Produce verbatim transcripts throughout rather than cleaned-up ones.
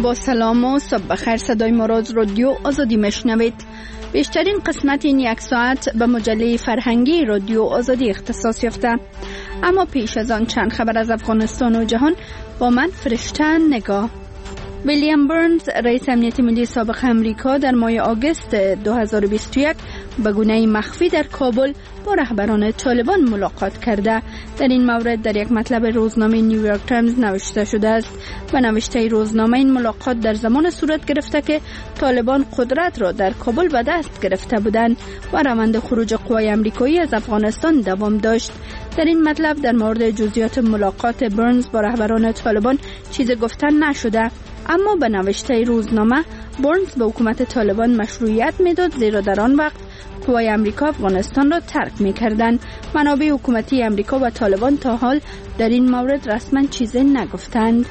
با سلام و صبح بخیر. صدای ما را از رادیو آزادی میشنوید. بیشترین قسمت این یک ساعت به مجله فرهنگی رادیو آزادی اختصاص یافته. اما پیش از آن چند خبر از افغانستان و جهان با من فرشته نگاه. ویلیام برنز رئیس امنیت ملی سابق امریکا در ماه آگوست دو هزار و بیست و یک به گونه مخفی در کابل با رهبران طالبان ملاقات کرده. در این مورد در یک مطلب روزنامه نیویورک تایمز نوشته شده است. به نوشته روزنامه این ملاقات در زمان صورت گرفته که طالبان قدرت را در کابل به دست گرفته بودند و روند خروج قوای آمریکایی از افغانستان دوام داشت. در این مطلب در مورد جزئیات ملاقات برنز با رهبران طالبان چیز گفتن نشده، اما به نوشته روزنامه برنز به حکومت طالبان مشروعیت میداد زیرا در آن وقت قوای آمریکا افغانستان را ترک می‌کردند. منابع حکومتی آمریکا و طالبان تا حال در این مورد رسما چیزی نگفتند.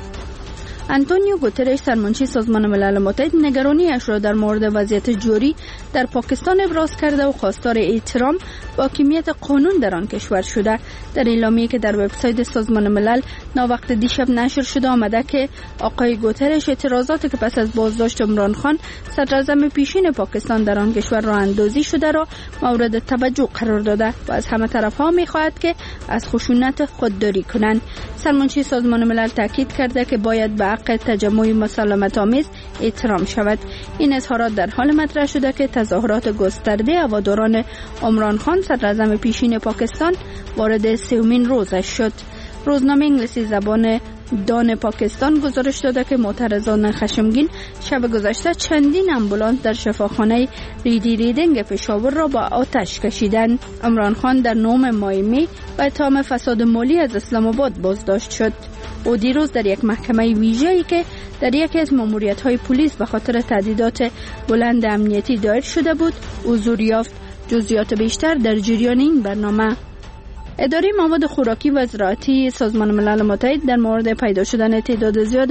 آنتونیو گوترش سرمنشی سازمان ملل متحد نگرانی‌اش را در مورد وضعیت جاری در پاکستان ابراز کرده و خواستار احترام به حاکمیت قانون در آن کشور شده. در اعلامیه‌ای که در وبسایت سازمان ملل ناوقت دیشب نشر شده آمده که آقای گوترش اعتراضاتی که پس از بازداشت عمران خان صدراعظم پیشین پاکستان در آن کشور راه اندازی شده را مورد توجه قرار داده و از همه طرف‌ها می‌خواهد که از خشونت خودداری کنند. سرمنشی سازمان ملل تاکید کرده که باید به حق تجمع مسالمت آمیز احترام شود. این اظهارات در حال مطرح شده که تظاهرات گسترده هواداران عمران خان صدراعظم پیشین پاکستان وارد سومین روزش شد. روزنامه انگلیسی زبان دان پاکستان گزارش داده که معترضان خشمگین شب گذشته چندین آمبولانس در شفاخانه ریدی ریدینگ پشاور را با آتش کشیدند. عمران خان در نهم ماه می به اتهام فساد مالی از اسلام آباد بازداشت شد. او دیروز در یک محکمه ویژه‌ای که در یکی از ماموریت‌های پلیس به خاطر تهدیدات بلند امنیتی دایر شده بود حضور یافت. جزئیات بیشتر در جریان این برنامه. اداره مواد خوراکی و زراعتی سازمان ملل متحد در مورد پیدا شدن تعداد زیاد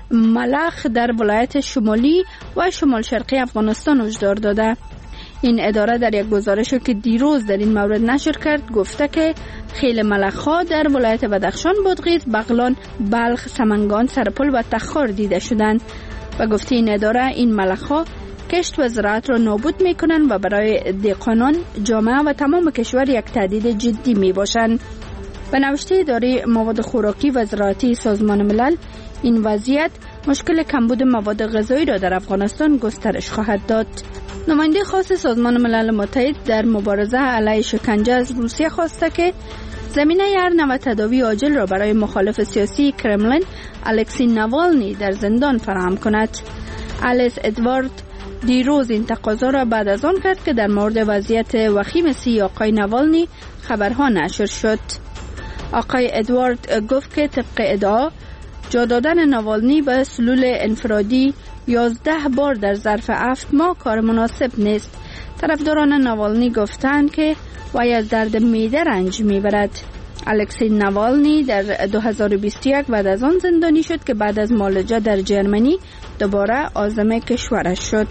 ملخ در ولایت شمالی و شمال شرقی افغانستان هشدار داده. این اداره در یک گزارشی که دیروز در این مورد نشر کرد گفته که خیل ملخ‌ها در ولایت بدخشان، بادغیس، بغلان، بلخ، سمنگان، سرپل و تخار دیده شدند. و گفته این اداره این ملخ‌ها کشت و زراعت را نابود می‌کنند و برای دهقانان، جامعه و تمام کشور یک تهدید جدی می‌باشند. به نوشته اداره مواد خوراکی و زراعتی سازمان ملل این وضعیت مشکل کمبود مواد غذایی را در افغانستان گسترش خواهد داد. نماینده خاص سازمان ملل متحد در مبارزه علیه شکنجه از روسیه خواسته که زمینه هر نوع تداوی عاجل را برای مخالف سیاسی کرملین الکسی ناوالنی در زندان فراهم کند. الیس ادوارد دیروز این تقاضا را بعد از آن کرد که در مورد وضعیت وخیم سی آقای ناوالنی خبرها نشر شد. آقای ادوارد گفت که طبق ادعا جا دادن ناوالنی به سلول انفرادی یازده بار در ظرف هفت ماه کار مناسب نیست. طرفداران ناوالنی گفتند که وی از درد معده رنج میبرد. الکسی ناوالنی در دو هزار و بیست و یک بعد از آن زندانی شد که بعد از معالجه در جرمنی دوباره عازم کشورش شد.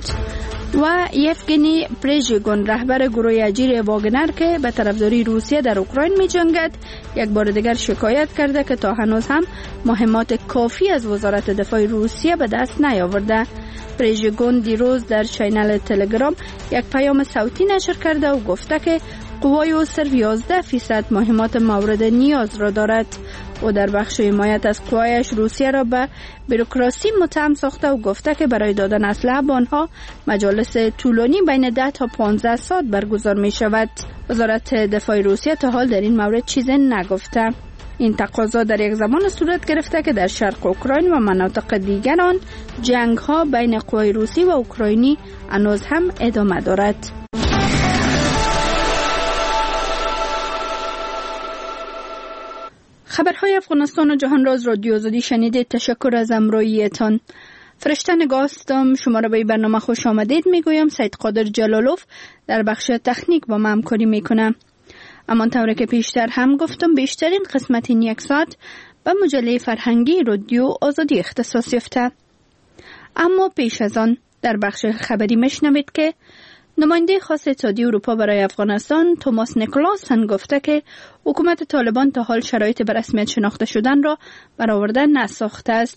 و یفگنی پریژگون رهبر گروه اجیر واگنر که به طرفداری روسیه در اوکراین می جنگد یک بار دیگر شکایت کرده که تا هنوز هم مهمات کافی از وزارت دفاع روسیه به دست نیاورده. پریژگون دیروز در چینل تلگرام یک پیام صوتی نشر کرده و گفته که قوای او صرف یازده فیصد مهمات مورد نیاز را دارد. او در بخش حمایت از قوایش روسیه را به بوروکراسی متهم ساخته و گفته که برای دادن اسلحه به آنها مجالس طولانی بین ده تا پانزده ساعت برگزار می شود. وزارت دفاع روسیه تا حال در این مورد چیزی نگفته. این تقاضا در یک زمان صورت گرفته که در شرق اوکراین و مناطق دیگر آن جنگ ها بین قوای روسی و اوکراینی هنوز هم ادامه دارد. خبرهای افغانستان و جهان را از رادیو آزادی شنیدید. تشکر از همراهیتان. فرشته نگاه هستم. شما را به برنامه خوش آمدید میگویم. سید قادر جلالوف در بخش تکنیک با ما همکاری میکنه. اما طوری که پیشتر هم گفتم بیشترین قسمت این یک ساعت به مجله فرهنگی رادیو آزادی اختصاص یافته. اما پیش از آن در بخش خبری میشنوید که نماینده خاص اتحادیه اروپا برای افغانستان توماس نیکولاسن گفته که حکومت طالبان تا حال شرایط به رسمیت شناخته شدن را برآورده نساخته است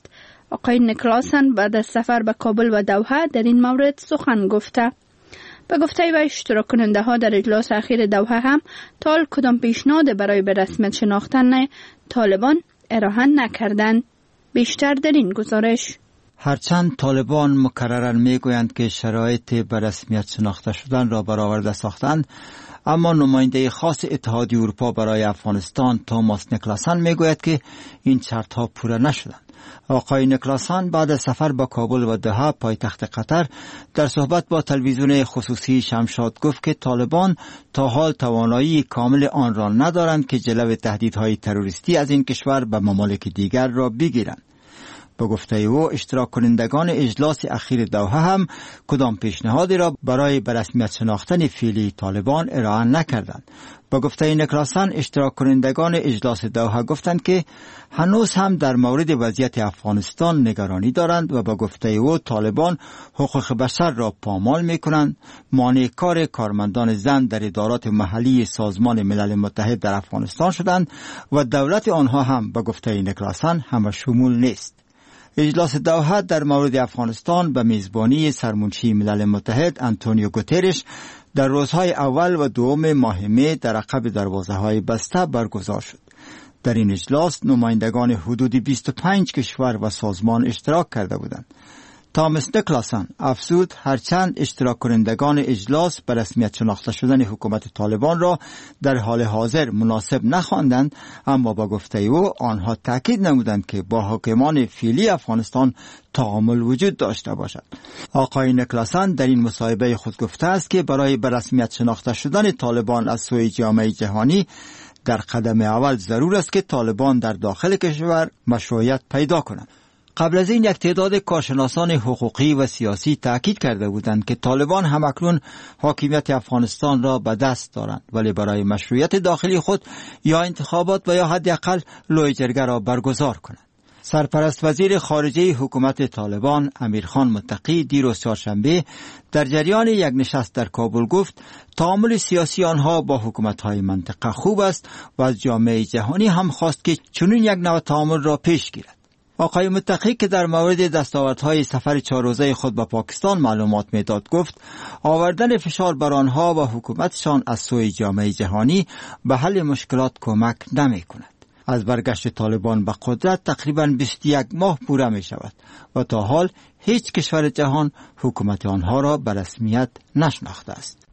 آقای نیکلاسن بعد از سفر به کابل و دوحه در این مورد سخن گفته. به گفته و اشتراک کننده ها در اجلاس اخیر دوحه هم تا حال کدام پیشنهاد برای به رسمیت شناختن طالبان ارائه نکردند. بیشتر در این گزارش. هرچند طالبان مکرراً میگویند که شرایط به رسمیت شناخته شدن را برآورده ساختند، اما نماینده خاص اتحادیه اروپا برای افغانستان توماس نیکلاسن میگوید که این شرط‌ها پورا نشدند. آقای نیکلاسن بعد از سفر به کابل و دوحه پایتخت قطر در صحبت با تلویزیون خصوصی شمشاد گفت که طالبان تا حال توانایی کامل آن را ندارند که جلو تهدیدهای تروریستی از این کشور به ممالک دیگر را بگیرند. به گفته او اشتراک کنندگان اجلاس اخیر دوحه هم کدام پیشنهادی را برای به رسمیت شناختن فعلی طالبان ارائه نکردند. به گفته نیکلاسن اشتراک کنندگان اجلاس دوحه گفتند که هنوز هم در مورد وضعیت افغانستان نگرانی دارند و به گفته او طالبان حقوق بشر را پامال می‌کنند، مانع کار کارمندان زن در ادارات محلی سازمان ملل متحد در افغانستان شدند و دولت آنها هم به گفته نیکلاسن همه شمول نیست. اجلاس دوحه در مورد افغانستان به میزبانی سرمنشی ملل متحد آنتونیو گوترش در روزهای اول و دوم ماه می در عقب دروازه‌های بسته برگزار شد. در این اجلاس نمایندگان حدود بیست و پنج کشور و سازمان اشتراک کرده بودند. توماس نیکلاسن افزود هرچند اشتراک کنندگان اجلاس به رسمیت شناخته شدن حکومت طالبان را در حال حاضر مناسب نخواندند، اما با گفته او آنها تاکید نمودند که با حاکمان فعلی افغانستان تعامل وجود داشته باشد. آقای نیکلاسن در این مصاحبه خود گفته است که برای به رسمیت شناخته شدن طالبان از سوی جامعه جهانی در قدم اول ضرور است که طالبان در داخل کشور مشروعیت پیدا کنند. قبل از این یک تعداد کارشناسان حقوقی و سیاسی تاکید کرده بودند که طالبان همکنون حاکمیت افغانستان را به دست دارند، ولی برای مشروعیت داخلی خود یا انتخابات و یا حداقل لوی جرگه را برگزار کنند. سرپرست وزیر خارجه حکومت طالبان امیرخان متقی دیروز چهارشنبه در جریان یک نشست در کابل گفت تعامل سیاسی آنها با حکومت‌های منطقه خوب است و از جامعه جهانی هم خواست که چنین یک نوع تعامل را پیش گیرد. آقای متقی که در مورد دستاوردهای سفر چهار روزه خود به پاکستان معلومات میداد گفت آوردن فشار بر آنها و حکومتشان از سوی جامعه جهانی به حل مشکلات کمک نمی کند. از برگشت طالبان به قدرت تقریباً بیست و یک ماه پوره می شود و تا حال هیچ کشور جهان حکومت آنها را به رسمیت نشناخته است.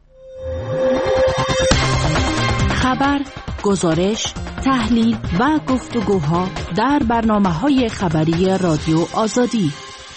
خبر، گزارش، تحلیل و گفتگوها در برنامه‌های خبری رادیو آزادی.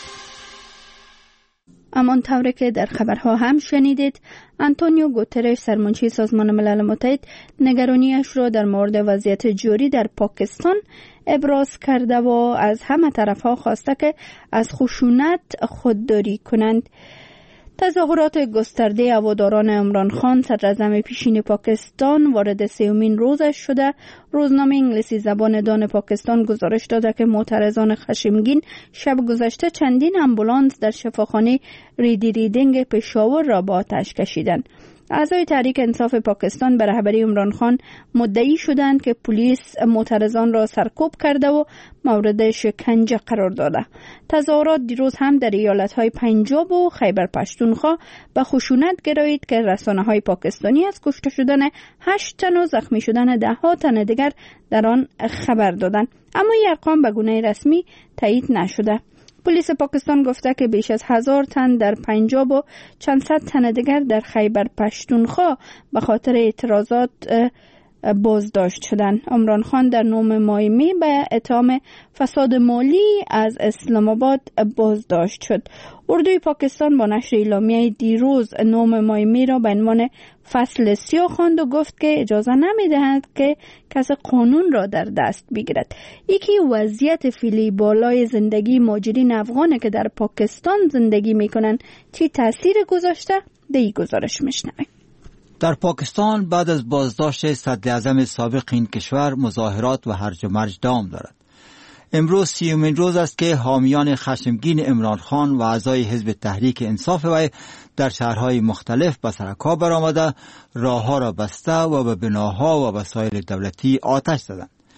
همان طوری که در خبرها هم شنیدید، آنتونیو گوترش سرمنشی سازمان ملل متحد نگرانیش را در مورد وضعیت جاری در پاکستان ابراز کرده و از همه طرفها خواسته که از خشونت خودداری کنند. تظاهرات گسترده هواداران عمران خان صدراعظم پیشین پاکستان وارد سومین روزش شده. روزنامه انگلیسی زبان دان پاکستان گزارش داده که معترضان خشمگین شب گذشته چندین آمبولانس در شفاخانه ریدی ریدینگ پشاور را با آتش کشیدند. اعضای تحریک انصاف پاکستان به رهبری عمران خان مدعی شدند که پلیس معترضان را سرکوب کرده و مورد شکنجه قرار داده. تظاهرات دیروز هم در ایالت‌های پنجاب و خیبر پختونخوا به خشونت گرایید که رسانه‌های پاکستانی از کشته شدن هشت تن و زخمی شدن ده ها تن دیگر در آن خبر دادند، اما این ارقام به گونه رسمی تایید نشده. پلیس پاکستان گفته که بیش از هزار تن در پنجاب و چند صد تن دیگر در خیبر پختونخوا به خاطر اعتراضات بازداشت شدند. عمران خان در نهم ماه می به اتهام فساد مالی از اسلام آباد بازداشت شد. اردوی پاکستان با نشر اعلامیه دیروز نهم ماه می را به عنوان فصل سیاه خواند و گفت که اجازه نمی‌دهد که کسی قانون را در دست بگیرد. یکی وضعیت فعلی بالای زندگی مهاجرین افغان که در پاکستان زندگی می‌کنند چه تأثیر گذاشته؟ در این گزارش می‌شنویم. در پاکستان بعد از بازداشت صدراعظم سابق این کشور مظاهرات و هرج و مرج دوام دارد. امروز سیومین روز است که حامیان خشمگین عمران خان و اعضای حزب تحریک انصاف وی در شهرهای مختلف به سرکا برآمده، راهها را بسته و به بناها و وسایل دولتی آتش زدند.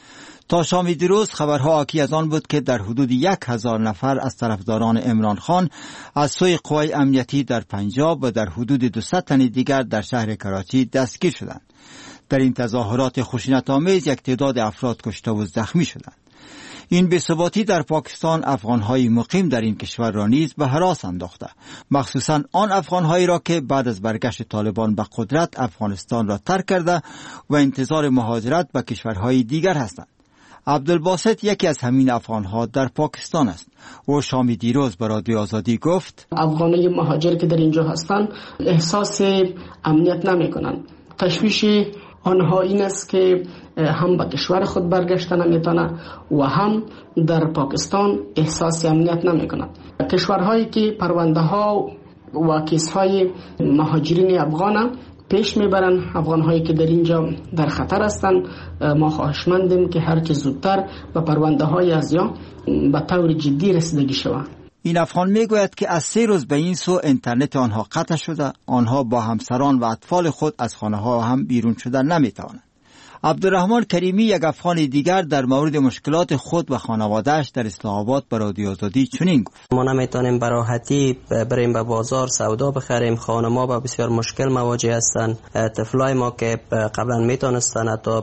تا شام دیروز خبرها حاکی از آن بود که در حدود یک هزار نفر از طرفداران عمران خان از سوی قوای امنیتی در پنجاب و در حدود دویست تن دیگر در شهر کراچی دستگیر شدند. در این تظاهرات خشونت‌آمیز یک تعداد افراد کشته و زخمی شدند. این بی‌ثباتی در پاکستان افغان‌های مقیم در این کشور را نیز به هراس انداخته، مخصوصاً آن افغان‌هایی را که بعد از برگشت طالبان به قدرت افغانستان را ترک کرده و انتظار مهاجرت به کشورهای دیگر هستند. عبدالباسط یکی از همین افغان‌ها در پاکستان است. او شام دیروز به رادیو آزادی گفت: افغانای مهاجر که در اینجا هستند احساس امنیت نمی‌کنند. تشویش آنها این است که هم به کشور خود برگشتن نمیتونه و هم در پاکستان احساس امنیت نمیکنند. کشورهایی که پرونده ها و کیس های مهاجرین افغان پیش میبرن، افغان هایی که در اینجا در خطر هستند، ما خواهشمندیم که هر چه زودتر به پرونده های از یا به طور جدی رسیدگی شود. این افغان میگوید که از سه روز به این سو اینترنت آنها قطع شده، آنها با همسران و اطفال خود از خانه ها هم بیرون شدن نمیتوانند. عبدالرحمن کریمی یک افغان دیگر در مورد مشکلات خود و خانواده‌اش در اسلام آباد به رادیو آزادی چنین گفت: ما نمیتونیم به راحتی بریم به بازار سودا بخریم، خانه ما با بسیار مشکل مواجه هستند. طفلای ما که قبلا میتونستن حتی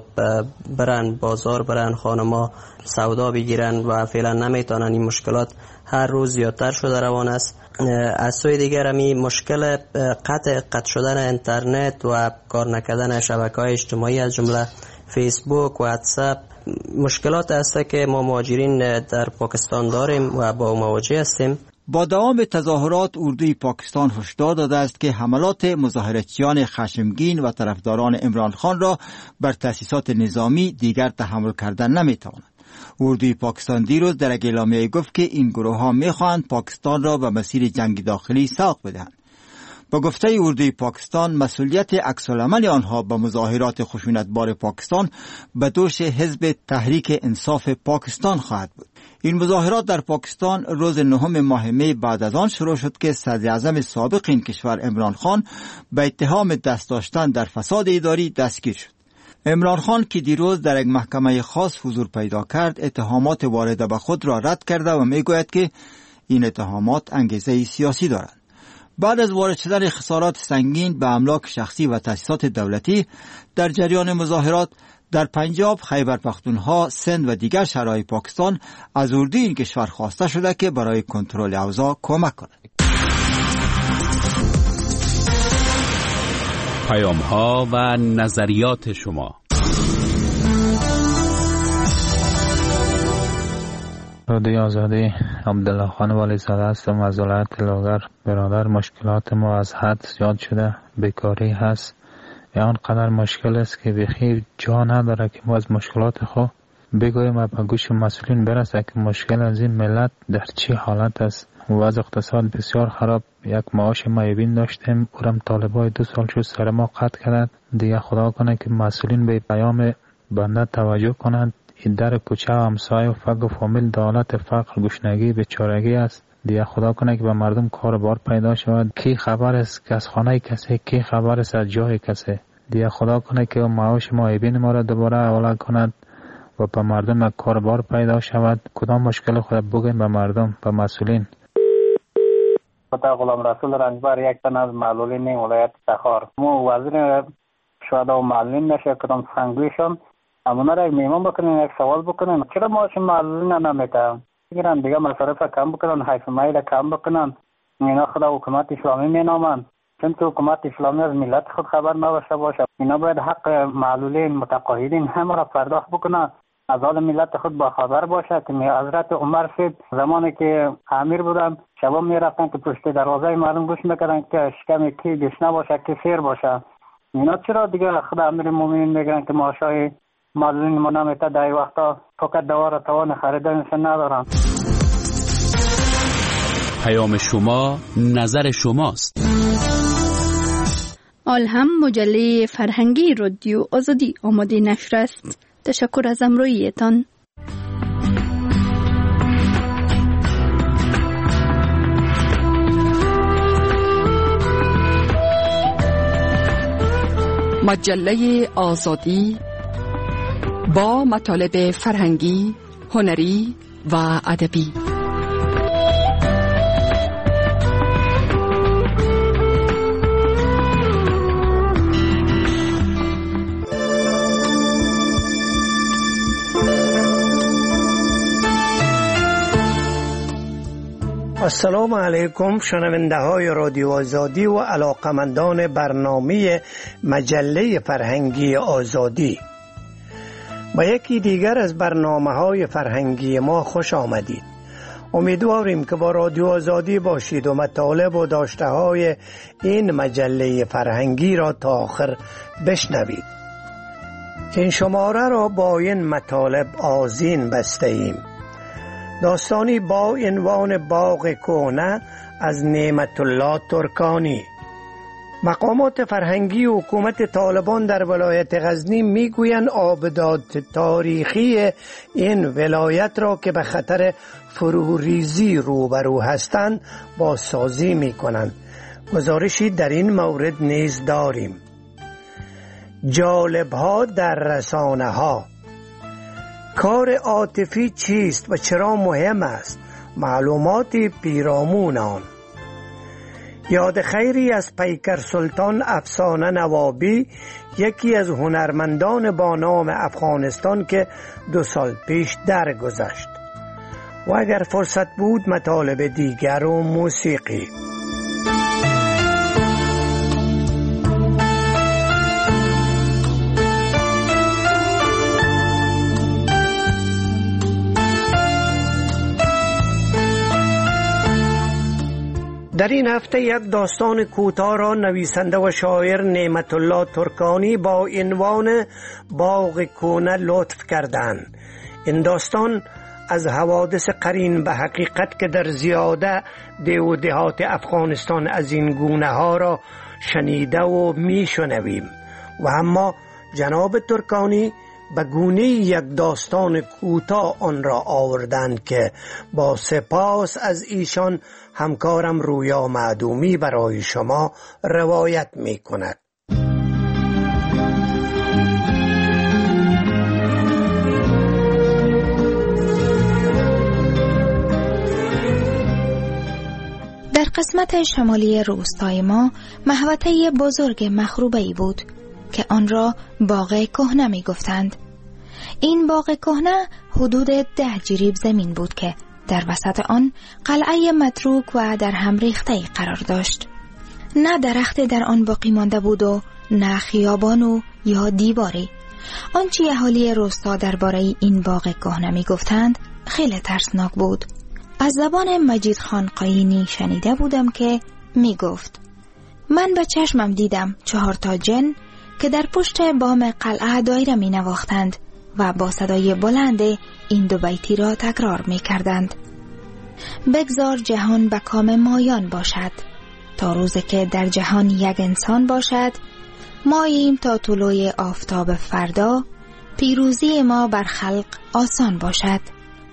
برن بازار برن خانه ما سودا بگیرن و فعلا نمیتونن. این مشکلات هر روز زیادتر شده روان است. از سوی دیگر همی مشکل قطع قطع شدن اینترنت و کار نکردن شبکه‌های اجتماعی از جمله فیسبوک و واتساپ مشکلات است که ما مهاجرین در پاکستان داریم و با مواجه هستیم. با دوام تظاهرات اردوی پاکستان هشدار داده است که حملات مظاهراتچیان خشمگین و طرفداران عمران خان را بر تأسیسات نظامی دیگر تحمل کردن نمیتواند. اردوی پاکستان دیروز در یک اعلامیه گفت که این گروه ها میخواهند پاکستان را به مسیر جنگ داخلی سوق بدهند. با گفته اردوی پاکستان مسئولیت عکس‌العمل آنها به مظاهرات خشونتبار پاکستان به دوش حزب تحریک انصاف پاکستان خواهد بود. این مظاهرات در پاکستان روز نهم ماه می بعد از آن شروع شد که صدراعظم سابق این کشور عمران خان به اتهام دست داشتن در فساد اداری دستگیر شد. عمران خان که دیروز در یک محکمه خاص حضور پیدا کرد، اتهامات وارده به خود را رد کرده و میگوید که این اتهامات انگیزه سیاسی دارند. بعد از وارد شدن خسارات سنگین به املاک شخصی و تأسیسات دولتی در جریان مظاهرات در پنجاب، خیبر پختونخوا، سند و دیگر شهرهای پاکستان از اردوی این کشور خواسته شده که برای کنترل اوضاع کمک کند. پیام‌ها و نظریات شما. رادیو آزادی، عبدالله خان ولی زاده هستم از ولایت لاغر. برادر، مشکلات ما از حد زیاد شده، بیکاری هست، یا آنقدر مشکل است که بخیر جا نداره که ما از مشکلات خود بگویم و به گوش مسئولین برسه که مشکل از این ملت در چی حالت است. و از اقتصاد بسیار خراب. یک معاش معیبین داشتیم، اورم طالبای دو سال شد سر ما قطع کردند. دیگه خدا کنه که مسئولین به پیام بنده توجه کنند. این در کوچه و همسایه و فقر و فامیل دولت فقر گشنگی بیچارگی است. دیگه خدا کنه که به مردم کار بار پیدا شود. کی خبر است که از خانه کسی، کی خبر است از جای کسی. دیگه خدا کنه که معاش معیبین ما را دوباره اول کند و به مردم کار بار پیدا شود. کدام مشکل خود بگیم به مردم، به مسئولین. خدا غلام رسول رنجبر، یک تن از معلولین ولایت تخار. مو وزیر شهدا و معلولین نشه کدام سنگویشون امونا را میمون بکنین، یک سوال بکنین چرا معاش معلولین نمیتن بگیرن، دیگه مصارف کم بکنن، حیث مایل کم بکنن. اینا خدا حکومت اسلامی مینامن، چون که حکومت اسلامی از ملت خود خبر نداشته باشه. اینا باید حق معلولین متقاعدین همه را پرداخت بکنن، از حال ملت خود با خبر باشه. که حضرت عمر سید زمانی که امیر بودن شبا میرفتن که پشت دروازه مردم گوش میکردن که شکم کی گشنه باشه کی سیر باشه. اینا چرا دیگه خدا امیر مومنین میگن که معاشای معلولین ما نمیته، در وقتا فقط دوار توان خریدنش ندارن. پیام شما، نظر شماست. آلهم مجله فرهنگی رادیو آزادی آماده نشر است. تشکر از همراهیتان. مجله آزادی با مطالب فرهنگی، هنری و ادبی. السلام علیکم شنونده های رادیو آزادی و علاقمندان برنامه مجله فرهنگی آزادی. با یکی دیگر از برنامه های فرهنگی ما خوش آمدید. امیدواریم که با رادیو آزادی باشید و مطالب و داشته های این مجله فرهنگی را تا آخر بشنوید. این شماره را با این مطالب آذین بسته ایم. داستانی با عنوان باغ کهنه از نعمت الله ترکانی. مقامات فرهنگی و حکومت طالبان در ولایت غزنی میگویند آبدات تاریخی این ولایت را که به خطر فروریزی روبرو هستند بازسازی میکنند. گزارشی در این مورد نیز داریم. جالب‌ها در رسانه ها. کار عاطفی چیست و چرا مهم است؟ معلومات پیرامون آن. یاد خیری از پیکر سلطان افسانه نوابی، یکی از هنرمندان با نام افغانستان که دو سال پیش درگذشت. و اگر فرصت بود مطالب دیگر و موسیقی. در این هفته یک داستان کوتاه را نویسنده و شاعر نعمت الله ترکانی با عنوان باغ کهنه لطف کردند. این داستان از حوادث قرین به حقیقت که در زیاده ده و دهات افغانستان از این گونه ها را شنیده و می شنویم و اما جناب ترکانی به گونه یک داستان کوتاه آن را آوردند که با سپاس از ایشان همکارم رویا معدومی برای شما روایت می کند. در قسمت شمالی روستای ما محوطه بزرگ مخروبه‌ای بود که آن را باغ کهنه می گفتند. این باغ کهنه حدود ده جریب زمین بود که در وسط آن قلعه متروک و در هم ریخته قرار داشت. نه درخت در آن باقی مانده بود و نه خیابان و یا دیواری. آنچه اهالی روستا درباره این باغ کهنه می گفتند خیلی ترسناک بود. از زبان مجید خان قاینی شنیده بودم که می گفت من به چشمم دیدم چهار تا جن که در پشت بام قلعه دایره می نواختند و با صدای بلند این دو بیتی را تکرار می کردند. بگذار جهان به کام مایان باشد، تا روزی که در جهان یک انسان باشد، ماییم تا طلوع آفتاب فردا، پیروزی ما بر خلق آسان باشد.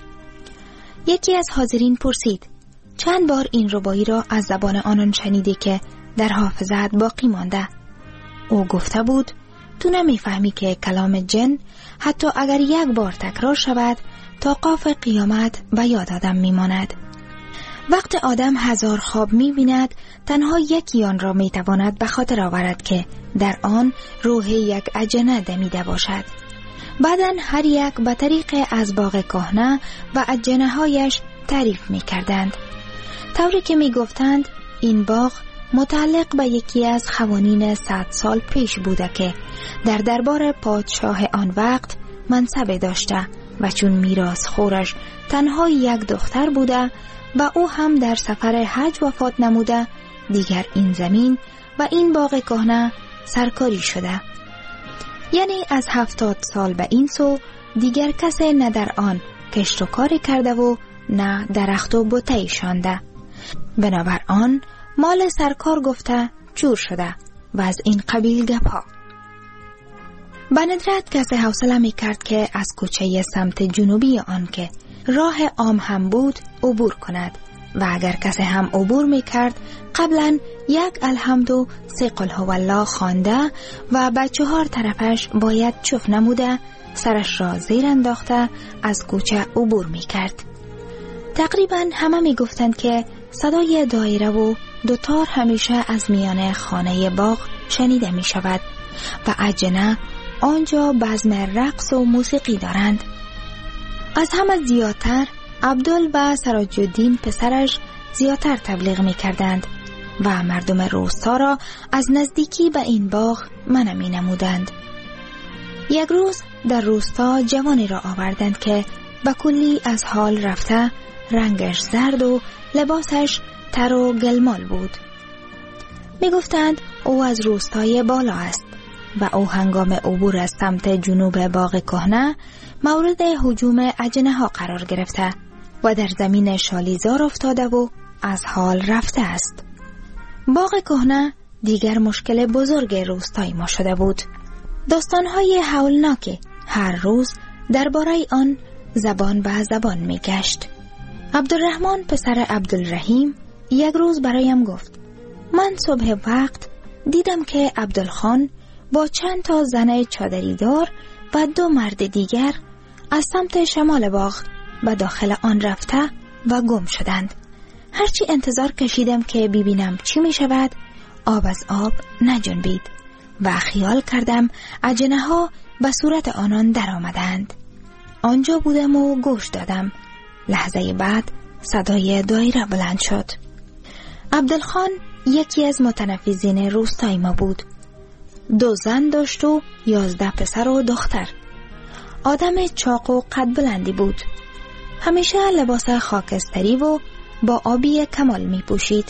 یکی از حاضرین پرسید چند بار این ربایی را از زبان آنان شنیدی که در حافظت باقی مانده؟ او گفته بود تو نمیفهمی که کلام جن حتی اگر یک بار تکرار شود تا قاف قیامت به یاد آدم میماند. وقت آدم هزار خواب میبیند تنها یکی آن را میتواند به خاطر آورد که در آن روح یک اجنه دمیده باشد. بعدن هر یک به طریق از باغ کهنه و اجنه هایش تعریف میکردند، طوری که میگفتند این باغ متعلق به یکی از خوانین صد سال پیش بوده که در دربار پادشاه آن وقت منصب داشته و چون میراث خورش تنها یک دختر بوده و او هم در سفر حج وفات نموده، دیگر این زمین و این باغ کهنه سرکاری شده. یعنی از هفتاد سال به این سو دیگر کسی نه در آن کشت و کاری کرده و نه درخت و بوته شانده. بنابر آن مال سرکار گفته چور شده و از این قبیل گپا. به ندرت کسی حوصله می کرد که از کوچه سمت جنوبی آن که راه عام هم بود عبور کند و اگر کسی هم عبور می کرد قبلا یک الحمد و سه قل هو الله خوانده و به چهار طرفش باید چف نموده سرش را زیر انداخته از کوچه عبور می کرد. تقریبا همه می گفتند که صدای دایره و دوتار همیشه از میان خانه باغ شنیده می شود و اجنه آنجا بزم رقص و موسیقی دارند. از همه زیادتر عبدال و سراج الدین پسرش زیادتر تبلیغ می کردند و مردم روستا را از نزدیکی به این باغ منع می نمودند. یک روز در روستا جوانی را آوردند که به کلی از حال رفته، رنگش زرد و لباسش تر و گلمال بود. می گفتند او از روستای بالا است و او هنگام عبور از سمت جنوب باغ کهنه مورد هجوم اجنه ها قرار گرفته و در زمین شالیزار افتاده و از حال رفته است. باغ کهنه دیگر مشکل بزرگ روستای ما شده بود. داستانهای هولناک هر روز درباره آن زبان به زبان می گشت. عبدالرحمن پسر عبدالرحیم یک روز برایم گفت من صبح وقت دیدم که عبدالخان با چند تا زن چادری دار و دو مرد دیگر از سمت شمال باغ به داخل آن رفته و گم شدند. هرچی انتظار کشیدم که ببینم چی می شود، آب از آب نجنبید و خیال کردم اجنه ها به صورت آنان در آمدند. آنجا بودم و گوش دادم. لحظه بعد صدای دایره بلند شد. عبدالخان یکی از متنفذین روستای ما بود. دو زن داشت و یازده پسر و دختر. آدم چاق و قد بلندی بود. همیشه لباس خاکستری و با آبی کمال می پوشید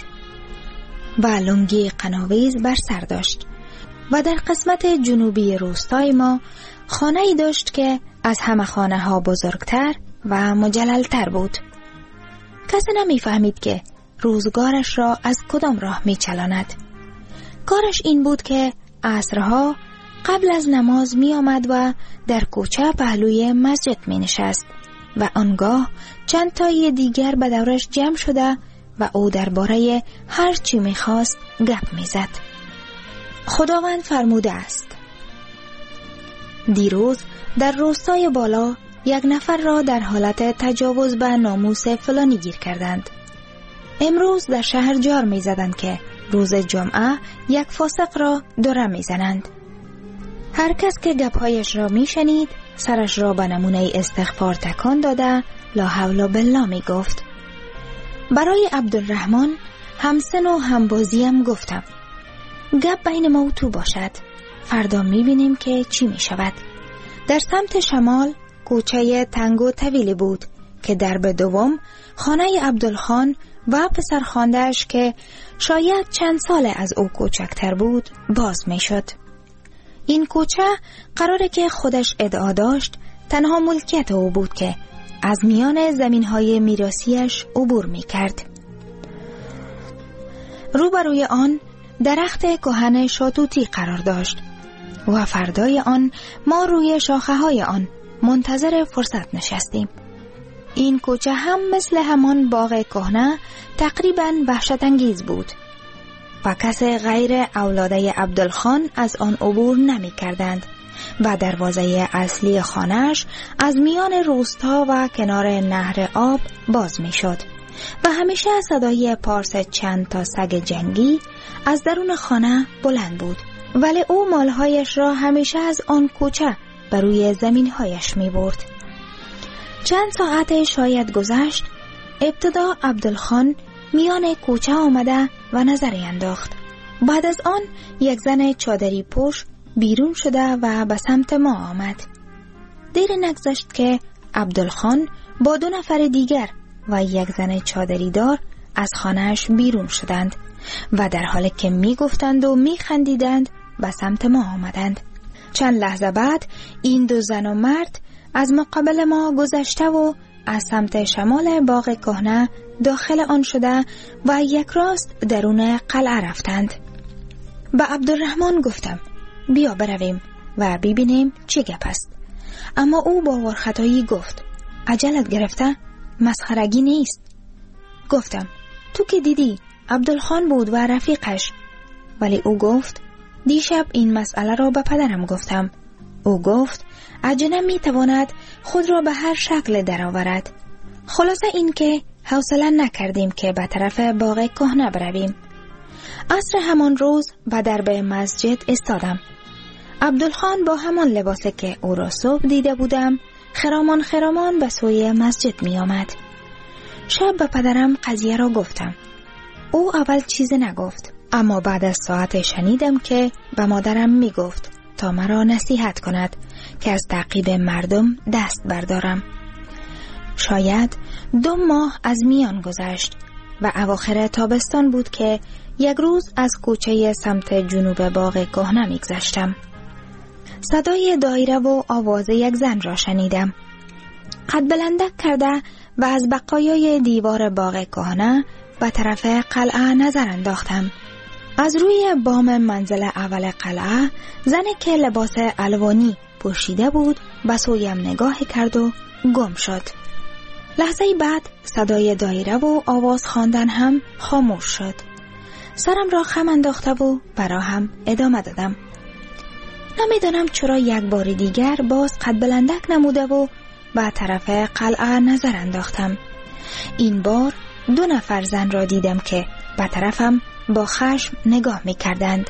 و لنگی قناویز بر سر داشت و در قسمت جنوبی روستای ما خانه ای داشت که از همه خانه ها بزرگتر و مجللتر بود. کسی نمی فهمید که روزگارش را از کدام راه می چلاند. کارش این بود که عصرها قبل از نماز می آمد و در کوچه پهلوی مسجد می نشست و آنگاه چند تای دیگر به دورش جمع شده و او درباره هر چی می خواست گپ می زد. خداوند فرموده است دیروز در روستای بالا یک نفر را در حالت تجاوز به ناموس فلانی گیر کردند. امروز در شهر جار می زدند که روز جمعه یک فاسق را دوره می زنند. هر کس که گپهایش را می شنید سرش را به نمونه استغفار تکان داده لا حول بالله می گفت. برای عبدالرحمن همسن و همبازیم گفتم گپ بین ما و تو باشد، فردا می بینیم که چی می شود. در سمت شمال کوچه تنگ و طویلی بود که درب دوم خانه عبدالخان و پسر خانده‌اش که شاید چند سال از او کوچکتر بود باز می شد. این کوچه قراره که خودش ادعا داشت تنها ملکیت او بود که از میان زمین‌های میراثیش عبور می‌کرد. روبروی آن درخت کهن شاتوتی قرار داشت و فردای آن ما روی شاخه‌های آن منتظر فرصت نشستیم. این کوچه هم مثل همان باغ کهنه تقریباً وحشت انگیز بود و کسی غیر اولاده عبدالخان از آن عبور نمی کردند و دروازه اصلی خانه‌اش از میان روستا و کنار نهر آب باز می شد و همیشه صدای پارس چند تا سگ جنگی از درون خانه بلند بود، ولی او مالهایش را همیشه از آن کوچه بر روی زمینهایش می برد. چند ساعت شاید گذشت، ابتدا عبدالخان میان کوچه آمده و نظری انداخت. بعد از آن یک زن چادری پوش بیرون شده و به سمت ما آمد. دیر نگذشت که عبدالخان با دو نفر دیگر و یک زن چادری دار از خانهش بیرون شدند و در حالی که می گفتند و می خندیدند به سمت ما آمدند. چند لحظه بعد این دو زن و مرد از مقابل ما گذشته و از سمت شمال باغ کهنه داخل آن شده و یک راست درون قلعه رفتند. به عبدالرحمن گفتم بیا برویم و ببینیم چه گپ است، اما او با ورختایی گفت عجلت گرفته؟ مسخرگی نیست. گفتم تو که دیدی عبدالخان بود و رفیقش. ولی او گفت دیشب این مسئله را به پدرم گفتم، او گفت اجنه می تواند خود را به هر شکل درآورد. خلاصه این که حوصله نکردیم که به طرف باغ کهنه برویم. عصر همان روز به درب مسجد ایستادم. عبدالخان با همان لباسی که او را صبح دیده بودم خرامان خرامان به سوی مسجد می آمد. شب به پدرم قضیه را گفتم. او اول چیزی نگفت، اما بعد از ساعت شنیدم که به مادرم می گفت تا مرا نصیحت کند که از تعقیب مردم دست بردارم. شاید دو ماه از میان گذشت و اواخر تابستان بود که یک روز از کوچه سمت جنوب باغ کهنه میگذشتم. صدای دایره و آواز یک زن را شنیدم. قد بلندک کرده و از بقایای دیوار باغ کهنه به طرف قلعه نظر انداختم. از روی بام منزل اول قلعه زنی که لباس الوانی پوشیده بود به سویم نگاه کرد و گم شد. لحظه بعد صدای دایره و آواز خواندن هم خاموش شد. سرم را خم انداخته و براهم ادامه دادم. نمیدانم چرا یک بار دیگر باز قد بلندک نموده و به طرف قلعه نظر انداختم. این بار دو نفر زن را دیدم که به طرفم با خشم نگاه می کردند.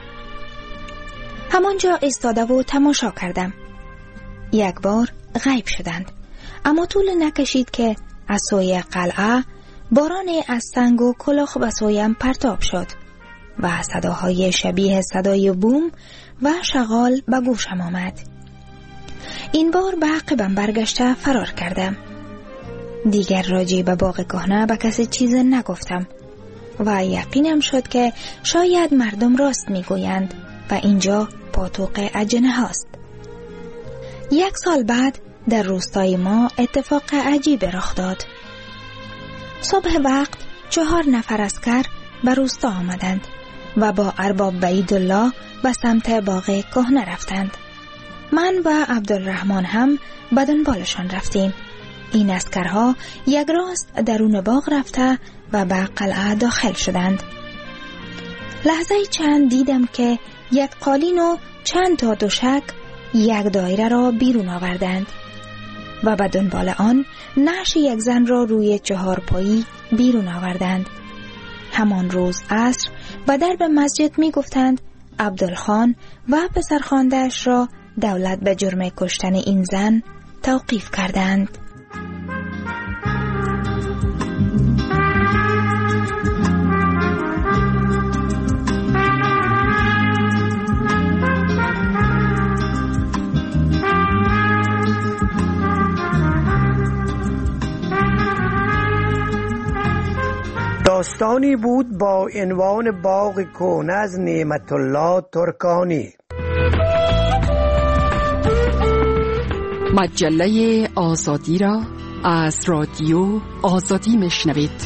همانجا ایستاده و تماشا کردم. یک بار غیب شدند، اما طول نکشید که از سوی قلعه بارانی از سنگ و کلاه به سویم پرتاب شد و صداهای شبیه صدای بوم و شغال به گوشم آمد. این بار به عقبم برگشته فرار کردم. دیگر راجع به باغ کهنه به کسی چیز نگفتم و یقینم شد که شاید مردم راست میگویند و اینجا پاتوق اجنه هاست. یک سال بعد در روستای ما اتفاق عجیب رخ داد. صبح وقت چهار نفر عسکر به روستا آمدند و با ارباب بعیدالله به سمت باغ کهنه رفتند. من و عبدالرحمن هم به دنبالشان رفتیم. این عسکرها یک راست درون باغ رفته و به قلعه داخل شدند. لحظه چند دیدم که یک قالین و چند تا دوشک یک دایره را بیرون آوردند و به دنبال آن نعش یک زن را روی چهار پایی بیرون آوردند. همان روز عصر به درب مسجد می گفتند عبدالخان و پسرخوانده‌اش را دولت به جرم کشتن این زن توقیف کردند. داستانی بود با عنوان باغ کهنه از نعمت الله ترکانی. مجله آزادی را از رادیو آزادی میشنوید.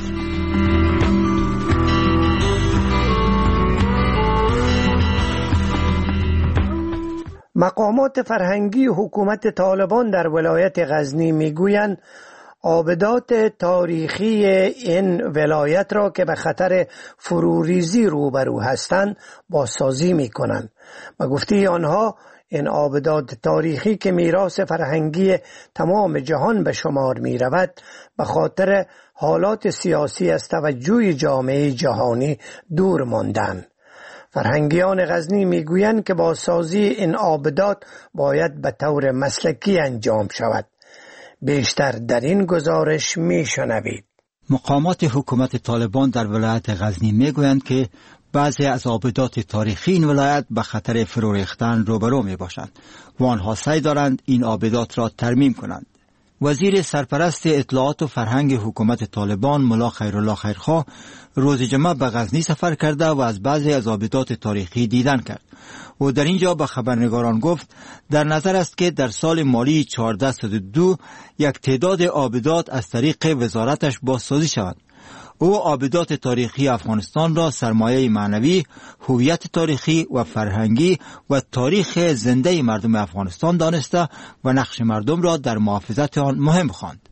مقامات فرهنگی حکومت طالبان در ولایت غزنی میگویند آبدات تاریخی این ولایت را که به خطر فروریزی روبرو هستند بازسازی می‌کنند. به گفته آنها این آبدات تاریخی که میراث فرهنگی تمام جهان به شمار می‌رود به خاطر حالات سیاسی از توجه جامعه جهانی دور ماندند. فرهنگیان غزنی میگویند که بازسازی این آبدات باید به طور مسلکی انجام شود. بیشتر در این گزارش میشنوید. مقامات حکومت طالبان در ولایت غزنی میگویند که بعضی از آبدات تاریخی این ولایت به خطر فرو ریختن روبرو می باشند و آنها سعی دارند این آبدات را ترمیم کنند. وزیر سرپرست اطلاعات و فرهنگ حکومت طالبان ملا خیرالله خیرخواه روز جمعه به غزنی سفر کرده و از بعضی از آبدات تاریخی دیدن کرد. او در اینجا به خبرنگاران گفت در نظر است که در سال مالی چهارده صد و دو یک تعداد آبدات از طریق وزارتش بازسازی شود. او آبدات تاریخی افغانستان را سرمایه معنوی، هویت تاریخی و فرهنگی و تاریخ زنده مردم افغانستان دانسته و نقش مردم را در محافظت آن مهم خواند.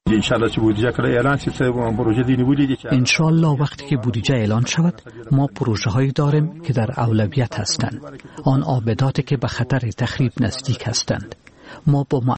انشالله وقتی که بودجه اعلان شود ما پروژه هایی داریم که در اولویت هستند. آن آبداتی که به خطر تخریب نزدیک هستند. ما با